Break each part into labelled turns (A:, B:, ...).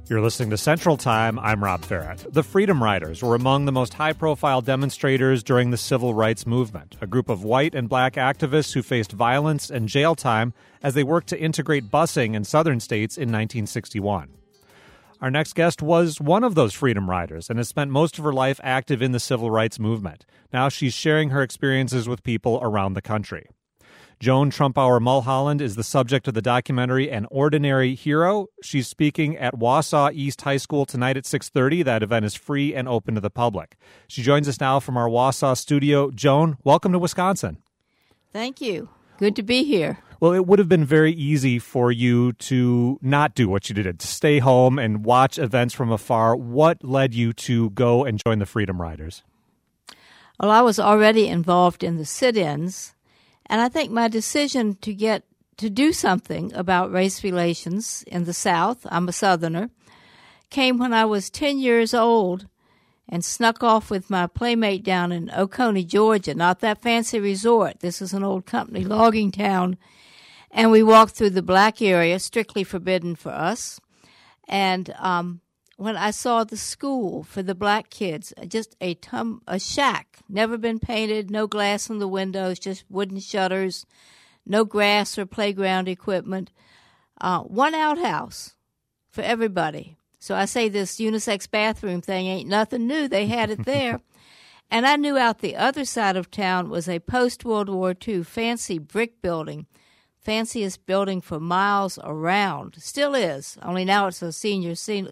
A: You're listening to Central Time. I'm Rob Farrett. The Freedom Riders were among the most high-profile demonstrators during the Civil Rights Movement, a group of white and black activists who faced violence and jail time as they worked to integrate busing in southern states in 1961. Our next guest was one of those Freedom Riders and has spent most of her life active in the Civil Rights Movement. Now she's sharing her experiences with people around the country. Joan Trumpauer Mulholland is the subject of the documentary An Ordinary Hero. She's speaking at Wausau East High School tonight at 6:30. That event is free and open to the public. She joins us now from our Wausau studio. Joan, welcome to Wisconsin.
B: Thank you. Good to be here.
A: Well, it would have been very easy for you to not do what you did, to stay home and watch events from afar. What led you to go and join the Freedom Riders?
B: Well, I was already involved in the sit-ins, and I think my decision to do something about race relations in the South, I'm a Southerner, came when I was 10 years old and snuck off with my playmate down in Oconee, Georgia, not that fancy resort. This is an old company logging town. And we walked through the black area, strictly forbidden for us. And when I saw the school for the black kids, just a shack, never been painted, no glass in the windows, just wooden shutters, no grass or playground equipment, one outhouse for everybody. So I say this unisex bathroom thing ain't nothing new. They had it there. And I knew out the other side of town was a post-World War II fancy brick building, fanciest building for miles around. Still is, only now it's a senior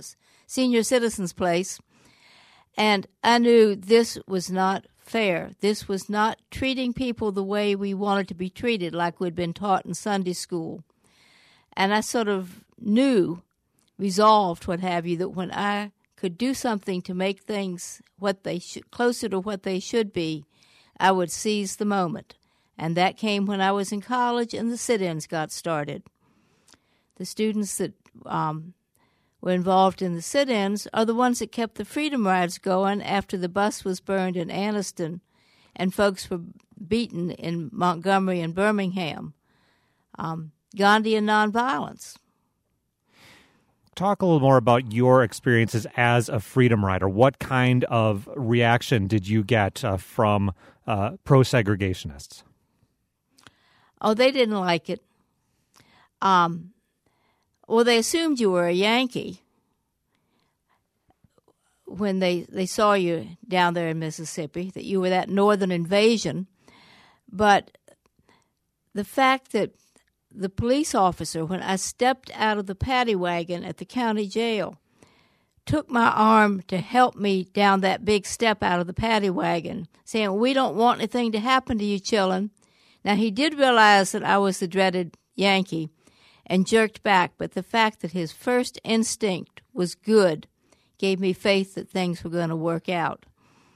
B: citizens place. And I knew this was not fair. This was not treating people the way we wanted to be treated, like we'd been taught in Sunday school. And I sort of resolved, what have you, that when I could do something to make things closer to what they should be, I would seize the moment. And that came when I was in college and the sit-ins got started. The students that were involved in the sit-ins are the ones that kept the Freedom Rides going after the bus was burned in Anniston and folks were beaten in Montgomery and Birmingham. Gandhi and nonviolence.
A: Talk a little more about your experiences as a Freedom Rider. What kind of reaction did you get from pro-segregationists?
B: Oh, they didn't like it. Well, they assumed you were a Yankee when they saw you down there in Mississippi, that you were that northern invasion. But the fact that the police officer, when I stepped out of the paddy wagon at the county jail, took my arm to help me down that big step out of the paddy wagon, saying, "We don't want anything to happen to you, chillin'." Now, he did realize that I was the dreaded Yankee and jerked back, but the fact that his first instinct was good gave me faith that things were going to work out.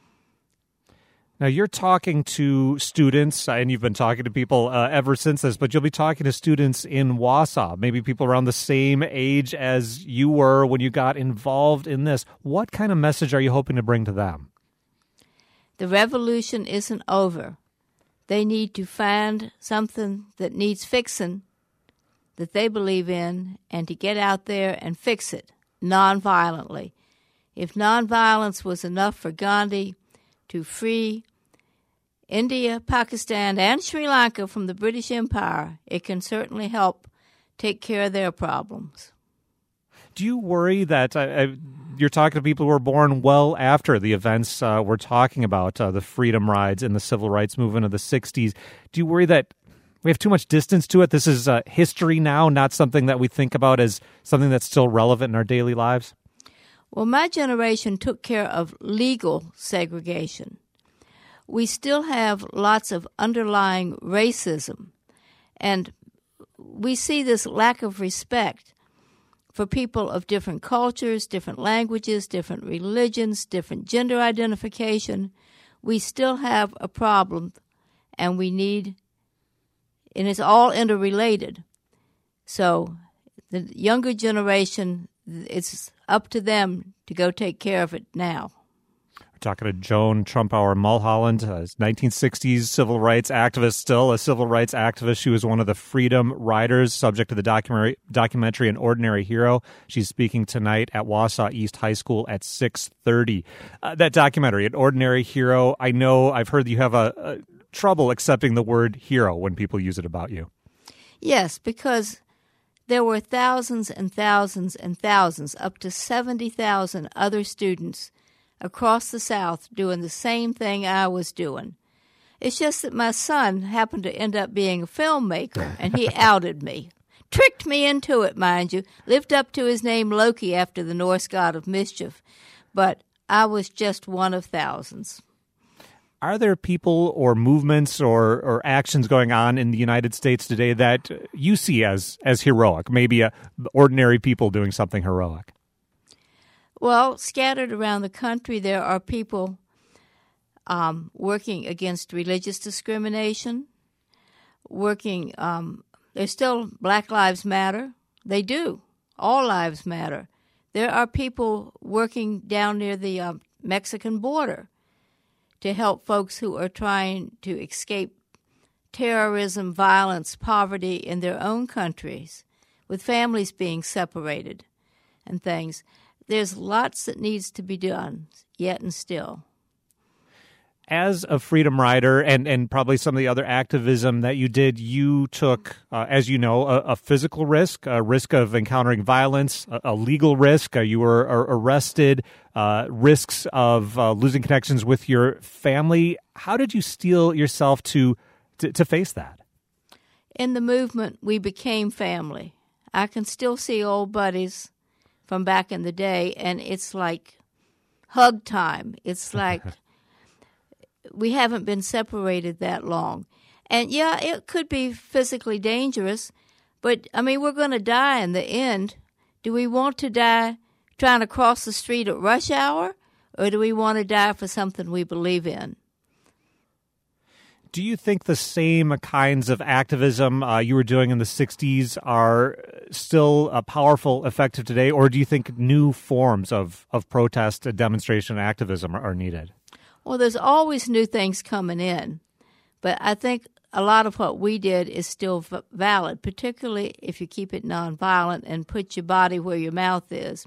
A: Now, you're talking to students, and you've been talking to people ever since this, but you'll be talking to students in Wausau, maybe people around the same age as you were when you got involved in this. What kind of message are you hoping to bring to them?
B: The revolution isn't over. They need to find something that needs fixing that they believe in and to get out there and fix it nonviolently. If nonviolence was enough for Gandhi to free India, Pakistan, and Sri Lanka from the British Empire, it can certainly help take care of their problems.
A: Do you worry that you're talking to people who were born well after the events we're talking about, the Freedom Rides and the Civil Rights Movement of the 60s? Do you worry that we have too much distance to it? This is history now, not something that we think about as something that's still relevant in our daily lives?
B: Well, my generation took care of legal segregation. We still have lots of underlying racism, and we see this lack of respect for people of different cultures, different languages, different religions, different gender identification. We still have a problem, and and it's all interrelated. So the younger generation, it's up to them to go take care of it now.
A: Talking to Joan Trumpauer Mulholland, 1960s civil rights activist, still a civil rights activist. She was one of the Freedom Riders, subject to the documentary An Ordinary Hero. She's speaking tonight at Wausau East High School at 6:30. That documentary, An Ordinary Hero, I know I've heard you have a trouble accepting the word hero when people use it about you.
B: Yes, because there were thousands and thousands and thousands, up to 70,000 other students across the South doing the same thing I was doing. It's just that my son happened to end up being a filmmaker, and he outed me. Tricked me into it, mind you. Lived up to his name Loki after the Norse god of mischief. But I was just one of thousands.
A: Are there people or movements or actions going on in the United States today that you see as heroic, maybe ordinary people doing something heroic?
B: Well, scattered around the country, there are people working against religious discrimination, working, there's still Black Lives Matter. They do. All lives matter. There are people working down near the Mexican border to help folks who are trying to escape terrorism, violence, poverty in their own countries, with families being separated and things. There's lots that needs to be done, yet and still.
A: As a Freedom Rider and probably some of the other activism that you did, you took, as you know, a physical risk, a risk of encountering violence, a legal risk. You were arrested, risks of losing connections with your family. How did you steel yourself to face that?
B: In the movement, we became family. I can still see old buddies from back in the day, and it's like hug time. It's like we haven't been separated that long. And, yeah, it could be physically dangerous, but, I mean, we're going to die in the end. Do we want to die trying to cross the street at rush hour, or do we want to die for something we believe in?
A: Do you think the same kinds of activism you were doing in the 60s are still powerful, effective today, or do you think new forms of protest, demonstration, and activism are needed?
B: Well, there's always new things coming in, but I think a lot of what we did is still valid, particularly if you keep it nonviolent and put your body where your mouth is.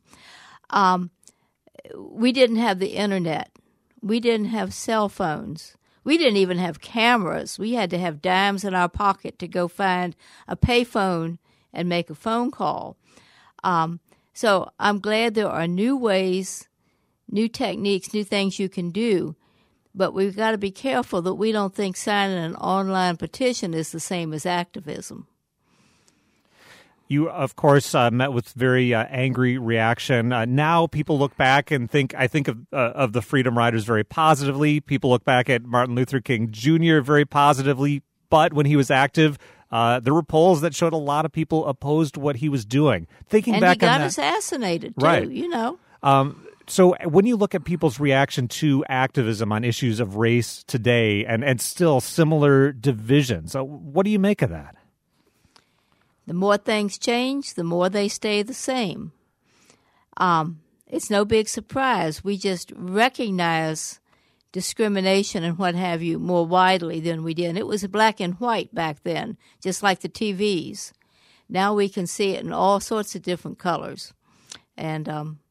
B: We didn't have the internet. We didn't have cell phones. We didn't even have cameras. We had to have dimes in our pocket to go find a payphone and make a phone call. So I'm glad there are new ways, new techniques, new things you can do. But we've got to be careful that we don't think signing an online petition is the same as activism.
A: You, of course, met with very angry reaction. Now people look back and think of the Freedom Riders very positively. People look back at Martin Luther King Jr. very positively. But when he was active, there were polls that showed a lot of people opposed what he was doing. Thinking
B: and
A: back
B: he got
A: on that,
B: assassinated, too,
A: right.
B: You know.
A: So when you look at people's reaction to activism on issues of race today and still similar divisions, what do you make of that?
B: The more things change, the more they stay the same. It's no big surprise. We just recognize discrimination and what have you more widely than we did. It was black and white back then, just like the TVs. Now we can see it in all sorts of different colors. And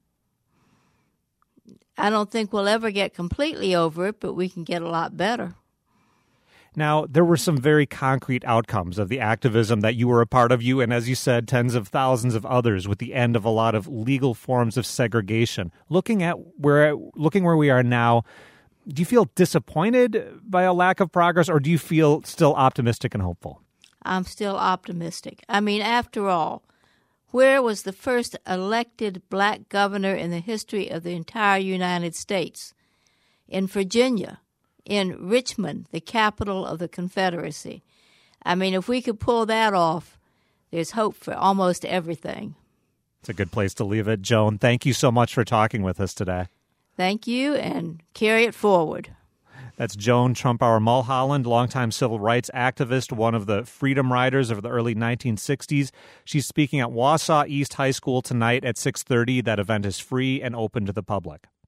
B: I don't think we'll ever get completely over it, but we can get a lot better.
A: Now, there were some very concrete outcomes of the activism that you were a part of, you and, as you said, tens of thousands of others, with the end of a lot of legal forms of segregation. Looking where we are now, do you feel disappointed by a lack of progress, or do you feel still optimistic and hopeful?
B: I'm still optimistic. I mean, after all, where was the first elected black governor in the history of the entire United States? In Virginia. In Richmond, the capital of the Confederacy. I mean, if we could pull that off, there's hope for almost everything.
A: It's a good place to leave it. Joan, thank you so much for talking with us today.
B: Thank you, and carry it forward.
A: That's Joan Trumpauer Mulholland, longtime civil rights activist, one of the Freedom Riders of the early 1960s. She's speaking at Wausau East High School tonight at 6:30. That event is free and open to the public.